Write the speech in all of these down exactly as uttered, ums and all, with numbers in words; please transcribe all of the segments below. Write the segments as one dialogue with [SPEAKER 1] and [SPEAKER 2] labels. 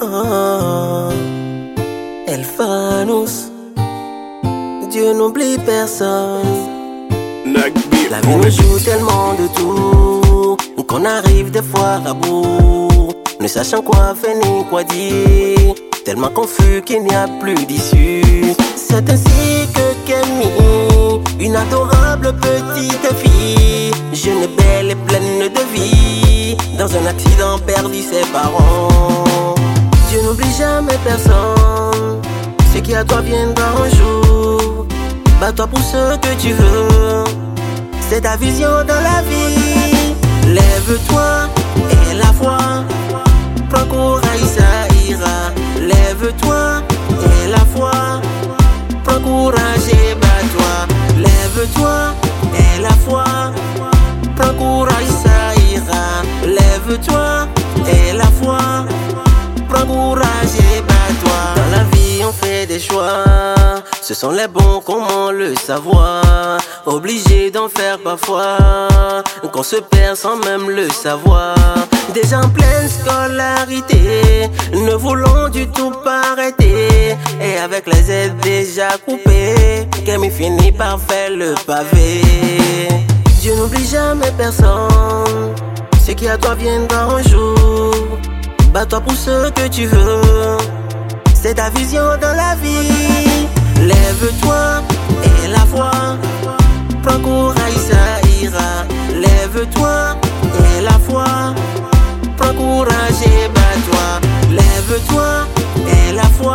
[SPEAKER 1] Oh, Elfanous, Dieu n'oublie personne. La vie nous joue tellement de tout qu'on arrive des fois à bout, ne sachant quoi faire ni quoi dire, tellement confus qu'il n'y a plus d'issue. C'est ainsi que Camille, une adorable petite fille, jeune et belle et pleine de vie, dans un accident perdu ses parents. Dieu n'oublie jamais personne, ce qui à toi viendra un jour. Bats-toi pour ce que tu veux, c'est ta vision dans la vie. Lève-toi et la foi, prends courage, ça ira. Lève-toi et la foi, prends courage et bats-toi. Lève-toi et la foi, prends courage, ça ira. Lève-toi et la foi, prends courage et bats-toi. Dans la vie on fait des choix, ce sont les bons, comment le savoir? Obligé d'en faire parfois, qu'on se perd sans même le savoir. Déjà en pleine scolarité, ne voulons du tout pas arrêter. Et avec les aides déjà coupées, Camille finit par faire le pavé. Dieu n'oublie jamais personne, ce qui à toi viendra un jour. Bats-toi pour ce que tu veux, c'est ta vision dans la vie. Lève-toi et la foi, prends courage, ça ira. Lève-toi et la foi, prends courage et bats-toi. Lève-toi et la foi,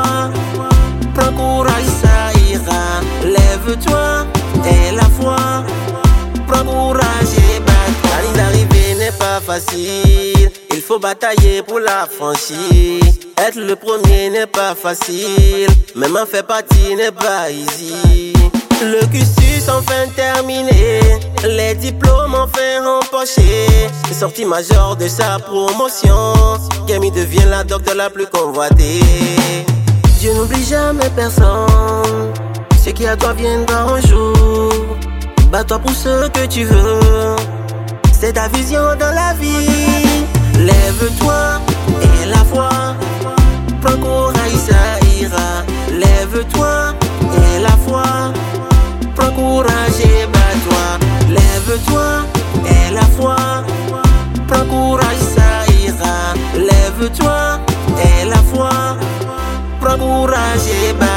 [SPEAKER 1] prends courage, ça ira. Lève-toi et la foi, prends courage et bats-toi. La ligne d'arrivée n'est pas facile, il faut batailler pour la franchir. Être le premier n'est pas facile, même en faire partie n'est pas easy. Le cursus enfin terminé, les diplômes enfin empochés. Sortie majeure de sa promotion, Camille devient la docteure la plus convoitée. Dieu n'oublie jamais personne, ce qui à toi viendra un jour. Bats-toi pour ce que tu veux, c'est ta vision dans la vie. Lève-toi et la foi, prends courage, ça ira. Lève-toi et la foi, prends courage et bats-toi. Lève-toi et la foi, prends courage, ça ira. Lève-toi et la foi, prends courage et bats-toi.